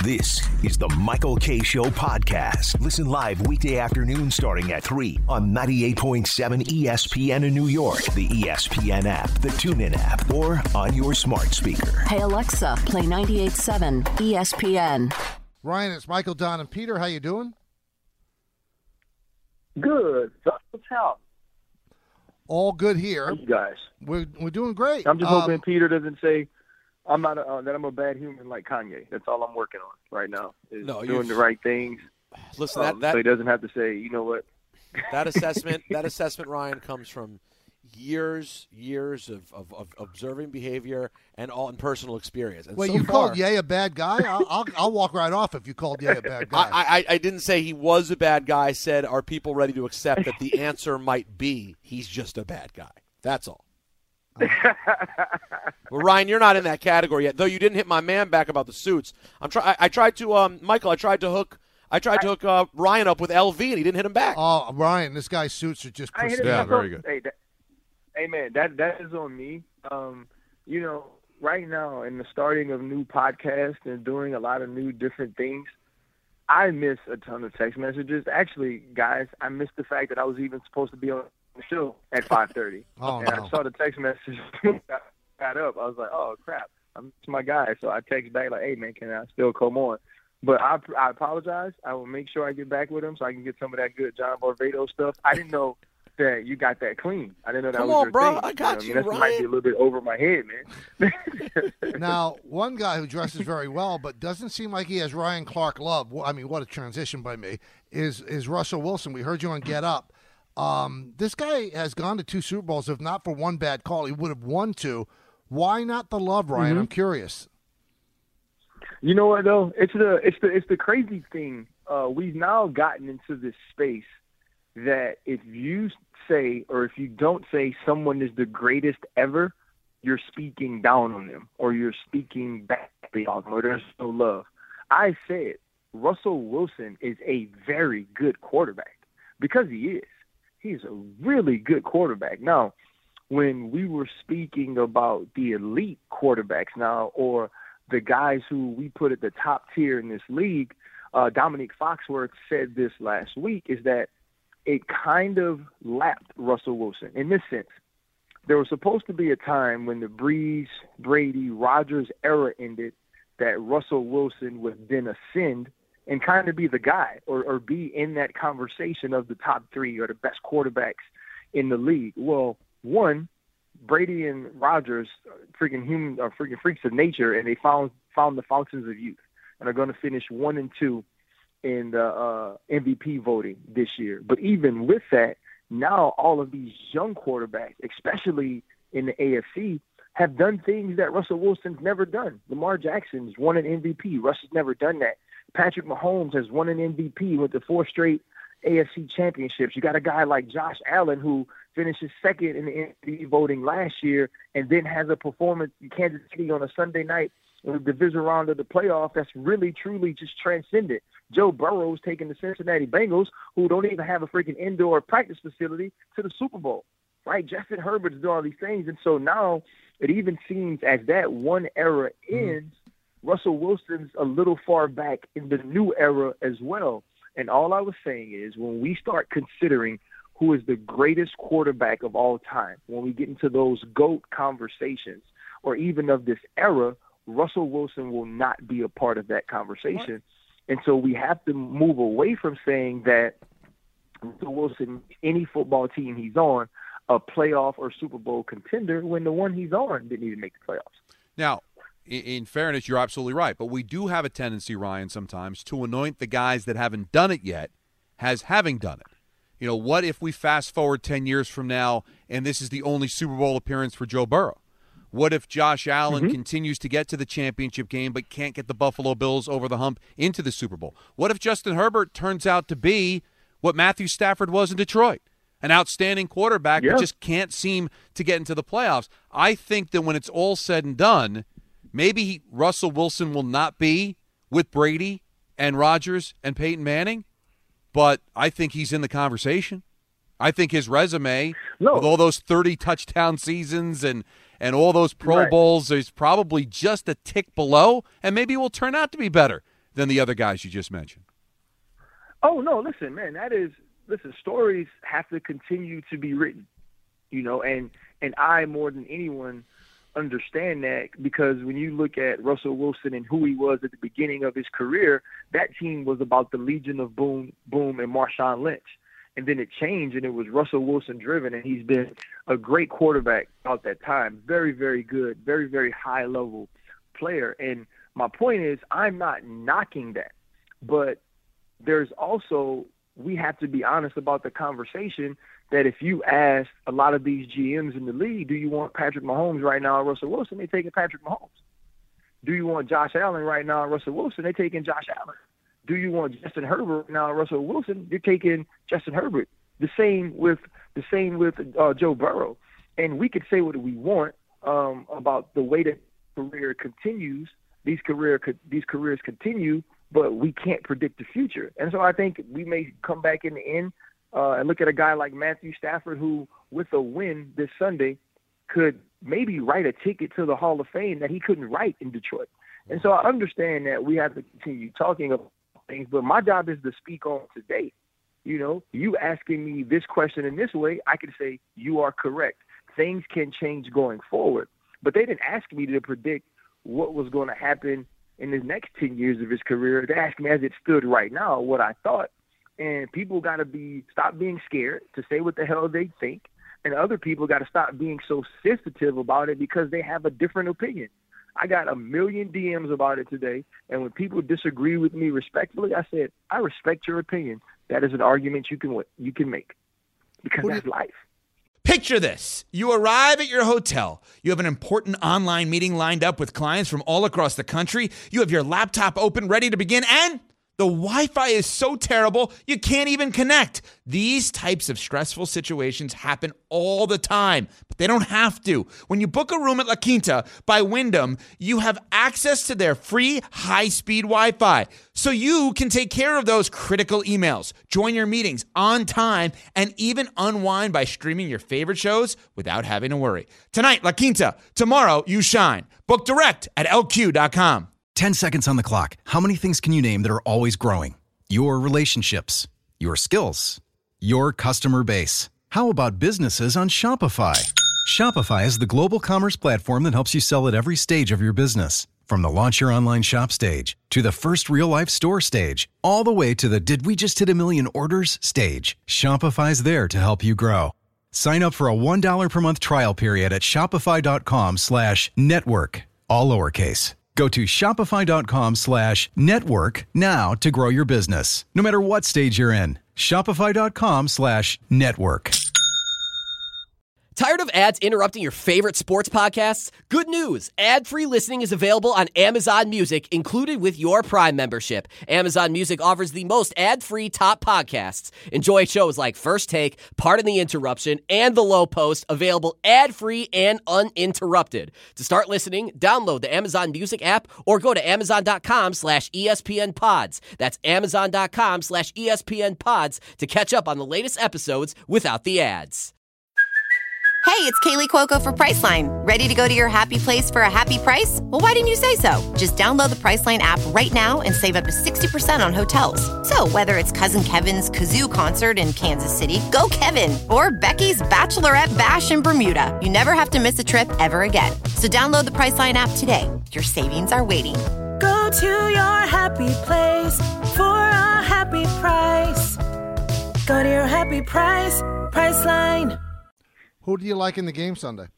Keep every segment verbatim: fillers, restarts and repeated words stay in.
This is the Michael Kay Show podcast. Listen live weekday afternoon starting at three on ninety-eight point seven E S P N in New York, the E S P N app, the TuneIn app, or on your smart speaker. Hey, Alexa, play ninety-eight point seven E S P N. Ryan, it's Michael, Don, and Peter. How you doing? Good. What's up? All good here. How you guys? We're we're doing great. I'm just um, hoping Peter doesn't say I'm not a, uh, that I'm a bad human like Kanye. That's all I'm working on right now. Is No, doing the right things. Listen, um, that, that so he doesn't have to say, you know what? that assessment, that assessment, Ryan, comes from years, years of, of, of observing behavior and all in personal experience. And Wait, so you far, called Ye a bad guy? I'll, I'll I'll walk right off if you called Ye a bad guy. I, I, I didn't say he was a bad guy. I said, are people ready to accept that the answer might be he's just a bad guy? That's all. Well, Ryan, you're not in that category yet, though. You didn't hit my man back about the suits. I'm try. I, I tried to, um, Michael. I tried to hook. I tried to hook uh, Ryan up with L V, and he didn't hit him back. Oh, Ryan, this guy's suits are just I hit pristine. him Yeah, up. very good. Hey, that, hey, man, that that is on me. Um, you know, right now in the starting of new podcasts and doing a lot of new different things, I miss a ton of text messages. Actually, guys, I miss the fact that I was even supposed to be on the show at five thirty. Oh, and no. I saw the text message got, got up. I was like, oh, crap. I'm it's my guy. So I text back like, hey, man, can I still come on? But I, I apologize. I will make sure I get back with him so I can get some of that good John Barbados stuff. I didn't know that you got that clean. I didn't know that Come was on, your bro. thing. I got I you, mean, that Ryan. might be a little bit over my head, man. Now, one guy who dresses very well but doesn't seem like he has Ryan Clark love, I mean, what a transition by me, is is Russell Wilson. We heard you on Get Up. Um, this guy has gone to two Super Bowls. If not for one bad call, he would have won two. Why not the love, Ryan? Mm-hmm. I'm curious. You know what though? It's the it's the it's the crazy thing. Uh, we've now gotten into this space that if you say or if you don't say someone is the greatest ever, you're speaking down on them or you're speaking back on them or there's no love. I said Russell Wilson is a very good quarterback because he is. He's a really good quarterback. Now, when we were speaking about the elite quarterbacks now or the guys who we put at the top tier in this league, uh, Dominique Foxworth said this last week, is that it kind of lapped Russell Wilson in this sense. There was supposed to be a time when the Brees, Brady, Rodgers era ended that Russell Wilson would then ascend and kind of be the guy or, or be in that conversation of the top three or the best quarterbacks in the league. Well, one, Brady and Rodgers, freaking human, are freaking freaks of nature, and they found found the fountains of youth, and are going to finish one and two in the uh, M V P voting this year. But even with that, now all of these young quarterbacks, especially in the A F C, have done things that Russell Wilson's never done. Lamar Jackson's won an M V P. Russ has never done that. Patrick Mahomes has won an M V P with the four straight A F C championships. You got a guy like Josh Allen who finishes second in the M V P voting last year and then has a performance in Kansas City on a Sunday night in the division round of the playoff that's really, truly just transcendent. Joe Burrow's taking the Cincinnati Bengals, who don't even have a freaking indoor practice facility, to the Super Bowl, right? Justin Herbert's doing all these things. And so now it even seems as that one era ends, Russell Wilson's a little far back in the new era as well. And all I was saying is when we start considering who is the greatest quarterback of all time, when we get into those GOAT conversations or even of this era, Russell Wilson will not be a part of that conversation. What? And so we have to move away from saying that Russell Wilson, any football team he's on, a playoff or Super Bowl contender when the one he's on didn't even make the playoffs. Now, in fairness, you're absolutely right. But we do have a tendency, Ryan, sometimes to anoint the guys that haven't done it yet as having done it. You know, what if we fast forward ten years from now and this is the only Super Bowl appearance for Joe Burrow? What if Josh Allen mm-hmm. continues to get to the championship game but can't get the Buffalo Bills over the hump into the Super Bowl? What if Justin Herbert turns out to be what Matthew Stafford was in Detroit? An outstanding quarterback yeah. but just can't seem to get into the playoffs. I think that when it's all said and done, maybe he, Russell Wilson will not be with Brady and Rodgers and Peyton Manning, but I think he's in the conversation. I think his resume, no. with all those thirty touchdown seasons and, and all those Pro right. Bowls, is probably just a tick below, and maybe it will turn out to be better than the other guys you just mentioned. Oh, no, listen, man, that is – listen, stories have to continue to be written, you know, and, and I more than anyone understand that because when you look at Russell Wilson and who he was at the beginning of his career, that team was about the Legion of Boom, Boom and Marshawn Lynch. And then it changed, and it was Russell Wilson driven, and he's been a great quarterback out that time. Very, very good, very, very high-level player. And my point is I'm not knocking that, but there's also we have to be honest about the conversation that if you ask a lot of these G Ms in the league, do you want Patrick Mahomes right now or Russell Wilson, they're taking Patrick Mahomes. Do you want Josh Allen right now or Russell Wilson, they're taking Josh Allen. Do you want Justin Herbert right now or Russell Wilson, you're taking Justin Herbert. The same with the same with uh, Joe Burrow. And we could say what we want um, about the way that career continues, these career these careers continue, but we can't predict the future. And so I think we may come back in the end uh, and look at a guy like Matthew Stafford who, with a win this Sunday, could maybe write a ticket to the Hall of Fame that he couldn't write in Detroit. And so I understand that we have to continue talking about things, but my job is to speak on today. You know, you asking me this question in this way, I can say you are correct. Things can change going forward. But they didn't ask me to predict what was going to happen in the next ten years of his career. They asked me as it stood right now what I thought. And people got to be stop being scared to say what the hell they think. And other people got to stop being so sensitive about it because they have a different opinion. I got a million D Ms about it today. And when people disagree with me respectfully, I said, I respect your opinion. That is an argument you can you can make because What that's you- life. Picture this. You arrive at your hotel. You have an important online meeting lined up with clients from all across the country. You have your laptop open, ready to begin, and the Wi-Fi is so terrible, you can't even connect. These types of stressful situations happen all the time, but they don't have to. When you book a room at La Quinta by Wyndham, you have access to their free high-speed Wi-Fi, so you can take care of those critical emails, join your meetings on time, and even unwind by streaming your favorite shows without having to worry. Tonight, La Quinta. Tomorrow, you shine. Book direct at L Q dot com. ten seconds on the clock. How many things can you name that are always growing? Your relationships, your skills, your customer base. How about businesses on Shopify? Shopify is the global commerce platform that helps you sell at every stage of your business. From the launch your online shop stage to the first real life store stage, all the way to the did we just hit a million orders stage. Shopify's there to help you grow. Sign up for a one dollar per month trial period at shopify.com slash network, all lowercase. Go to shopify.com slash network now to grow your business, no matter what stage you're in. Shopify.com slash network. Tired of ads interrupting your favorite sports podcasts? Good news! Ad-free listening is available on Amazon Music, included with your Prime membership. Amazon Music offers the most ad-free top podcasts. Enjoy shows like First Take, Pardon the Interruption, and The Low Post, available ad-free and uninterrupted. To start listening, download the Amazon Music app or go to amazon.com slash ESPN pods. That's amazon.com slash ESPN pods to catch up on the latest episodes without the ads. Hey, it's Kaylee Cuoco for Priceline. Ready to go to your happy place for a happy price? Well, why didn't you say so? Just download the Priceline app right now and save up to sixty percent on hotels. So whether it's Cousin Kevin's Kazoo Concert in Kansas City, go Kevin, or Becky's Bachelorette Bash in Bermuda, you never have to miss a trip ever again. So download the Priceline app today. Your savings are waiting. Go to your happy place for a happy price. Go to your happy price, Priceline. Who do you like in the game Sunday?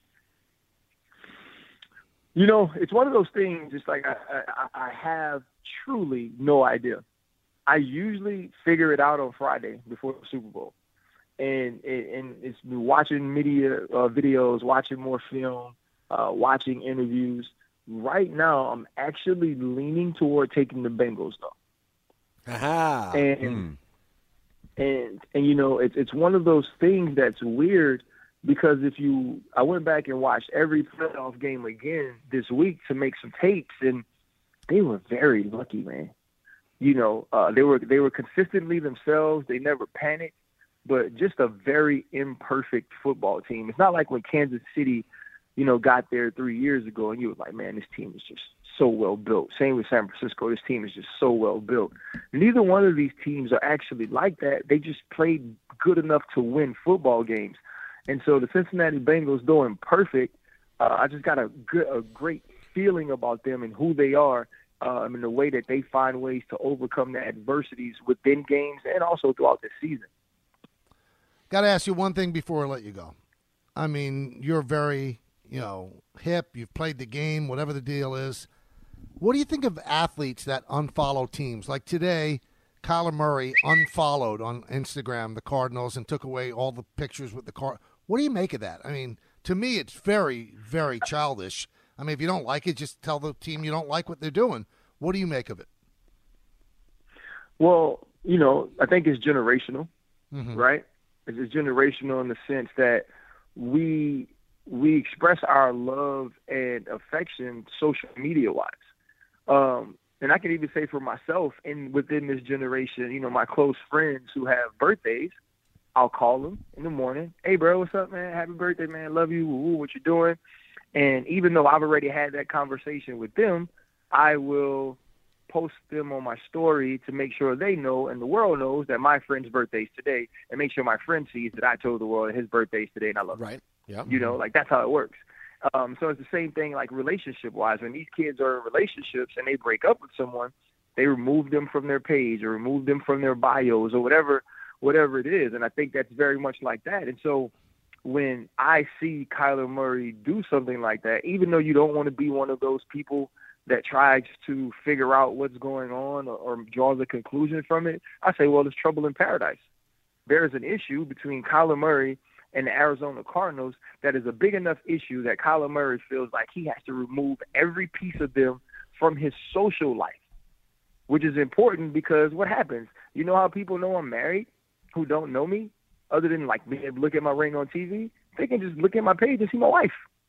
You know, it's one of those things. It's like I, I, I have truly no idea. I usually figure it out on Friday before the Super Bowl, and and it's been watching media uh, videos, watching more film, uh, watching interviews. Right now, I'm actually leaning toward taking the Bengals, though. Aha. And hmm. and and you know, it's it's one of those things that's weird. Because if you, I went back and watched every playoff game again this week to make some tapes, and they were very lucky, man. You know, uh, they were they were consistently themselves. They never panicked, but just a very imperfect football team. It's not like when Kansas City, you know, got there three years ago, and you were like, man, this team is just so well built. Same with San Francisco. This team is just so well built. Neither one of these teams are actually like that. They just played good enough to win football games. And so the Cincinnati Bengals doing perfect. Uh, I just got a good, a great feeling about them and who they are, um, and the way that they find ways to overcome the adversities within games and also throughout the season. Got to ask you one thing before I let you go. I mean, you're very, you know, hip. You've played the game, whatever the deal is. What do you think of athletes that unfollow teams? Like today, Kyler Murray unfollowed on Instagram the Cardinals and took away all the pictures with the Card. What do you make of that? I mean, to me, it's very, very childish. I mean, if you don't like it, just tell the team you don't like what they're doing. What do you make of it? Well, you know, I think it's generational, mm-hmm. right? It's generational in the sense that we we express our love and affection social media-wise. Um, and I can even say for myself, and within this generation, you know, my close friends who have birthdays, I'll call them in the morning. Hey, bro, what's up, man? Happy birthday, man. Love you. Woo, what you doing? And even though I've already had that conversation with them, I will post them on my story to make sure they know and the world knows that my friend's birthday's today, and make sure my friend sees that I told the world that his birthday's today and I love him. Right. Yeah. You know, like that's how it works. Um, so it's the same thing like relationship-wise. When these kids are in relationships and they break up with someone, they remove them from their page or remove them from their bios or whatever whatever it is. And I think that's very much like that. And so when I see Kyler Murray do something like that, even though you don't want to be one of those people that tries to figure out what's going on or, or draws a conclusion from it, I say, well, there's trouble in paradise. There's an issue between Kyler Murray and the Arizona Cardinals that is a big enough issue that Kyler Murray feels like he has to remove every piece of them from his social life, which is important because what happens? You know how people know I'm married who don't know me other than like being able to look at my ring on T V? They can just look at my page and see my wife.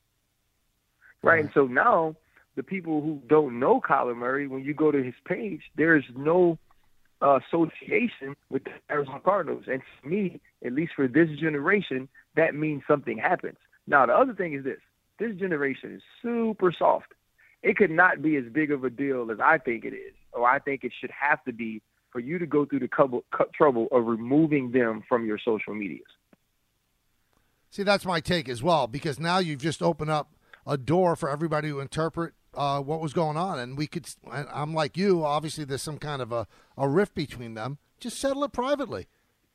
Right? And so now the people who don't know Kyler Murray, when you go to his page, there's no uh, association with the Arizona Cardinals. And to me, at least for this generation, that means something happens. Now, the other thing is this. This generation is super soft. It could not be as big of a deal as I think it is, or I think it should have to be for you to go through the couple, trouble of removing them from your social medias. See, that's my take as well, because now you've just opened up a door for everybody to interpret uh, what was going on. And we could, and I'm like you, obviously there's some kind of a, a rift between them. Just settle it privately.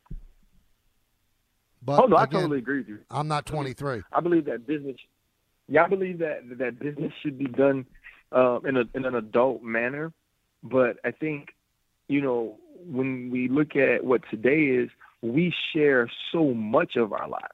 But oh, no, again, I totally agree with you. I'm not twenty-three. I believe that business, yeah, I believe that that business should be done uh, in, a, in an adult manner. But I think, you know, when we look at what today is, we share so much of our lives,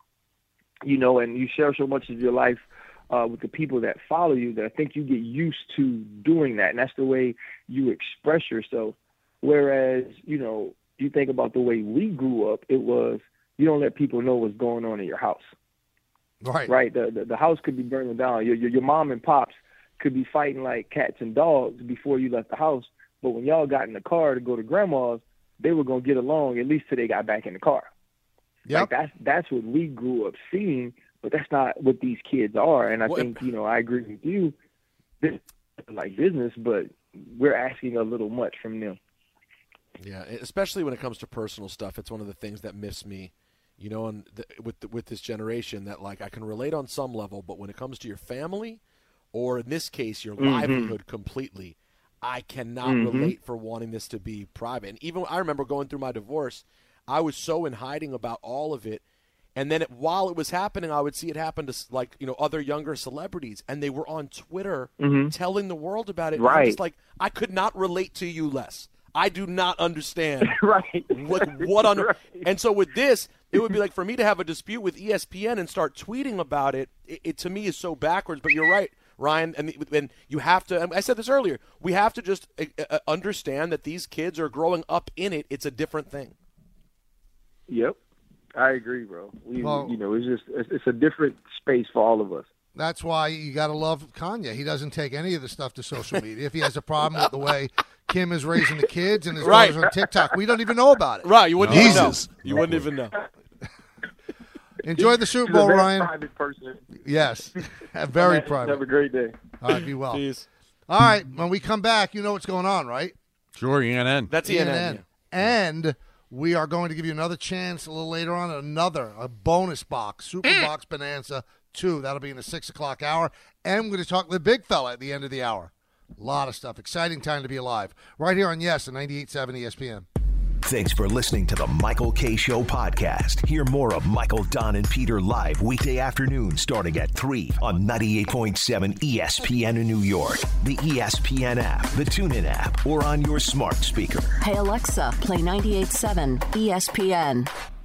you know, and you share so much of your life uh, with the people that follow you that I think you get used to doing that. And that's the way you express yourself. Whereas, you know, you think about the way we grew up, it was you don't let people know what's going on in your house. Right. Right. The, the, the house could be burning down. Your, your, your mom and pops could be fighting like cats and dogs before you left the house. But when y'all got in the car to go to grandma's, they were going to get along at least till they got back in the car. Yep. Like that's that's what we grew up seeing, but that's not what these kids are. And I What- think, you know, I agree with you. This is like business, but we're asking a little much from them. Yeah, especially when it comes to personal stuff. It's one of the things that miss me, you know, and the, with the, with this generation that, like, I can relate on some level, but when it comes to your family, or in this case, your Mm-hmm. livelihood completely, I cannot Mhm. relate for wanting this to be private. And even I remember going through my divorce, I was so in hiding about all of it. And then it, while it was happening, I would see it happen to, like, you know, other younger celebrities, and they were on Twitter Mhm. telling the world about it. And I'm Right. just like, I could not relate to you less. I do not understand Right. what what on Right. And so with this, it would be like for me to have a dispute with E S P N and start tweeting about it. It, it to me is so backwards. But you're right, Ryan, and, and you have to. And I said this earlier. We have to just uh, understand that these kids are growing up in it. It's a different thing. Yep. I agree, bro. We, Well- you know, it's just it's, it's a different space for all of us. That's why you got to love Kanye. He doesn't take any of the stuff to social media. If he has a problem with the way Kim is raising the kids and his Right. daughter's on TikTok, we don't even know about it. Right? You wouldn't Jesus. even know. You wouldn't even know. Enjoy the Super He's a Bowl, very Ryan. private person. Yes. Very Have a private. great day. All right, be well. Jeez. All right, when we come back, you know what's going on, right? Sure, E N N. That's E N N. E N N. And we are going to give you another chance a little later on, another, a bonus box, Super Box Bonanza two. That'll be in the six o'clock hour. And we're going to talk to the big fella at the end of the hour. A lot of stuff. Exciting time to be alive. Right here on Yes, and ninety-eight point seven E S P N. Thanks for listening to the Michael K. Show podcast. Hear more of Michael, Don, and Peter live weekday afternoons starting at three on ninety-eight point seven E S P N in New York, the E S P N app, the TuneIn app, or on your smart speaker. Hey, Alexa, play ninety-eight point seven E S P N.